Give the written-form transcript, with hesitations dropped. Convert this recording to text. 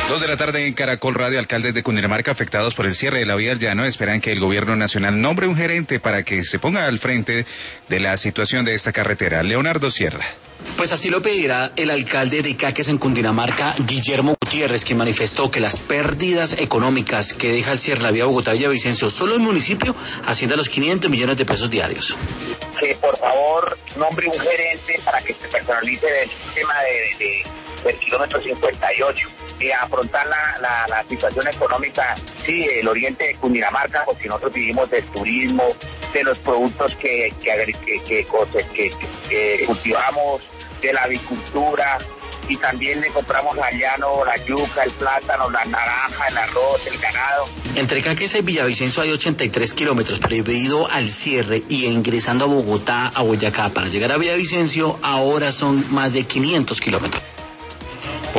2 de la tarde en Caracol Radio. Alcaldes de Cundinamarca afectados por el cierre de la vía del Llano esperan que el gobierno nacional nombre un gerente para que se ponga al frente de la situación de esta carretera. Leonardo Sierra. Pues así lo pedirá el alcalde de Icaques en Cundinamarca, Guillermo Gutiérrez, quien manifestó que las pérdidas económicas que deja el cierre de la vía Bogotá-Villavicencio solo el municipio asciende a los 500 millones de pesos diarios. Que por favor nombre un gerente para que se personalice el sistema del kilómetro 58 y afrontar la situación económica, sí, el oriente de Cundinamarca, porque nosotros vivimos del turismo, de los productos que cultivamos, de la avicultura, y también le compramos al llano la yuca, el plátano, la naranja, el arroz, el ganado. Entre Icaques y Villavicencio hay 83 kilómetros, pero debido al cierre y ingresando a Bogotá, a Boyacá, para llegar a Villavicencio, ahora son más de 500 kilómetros.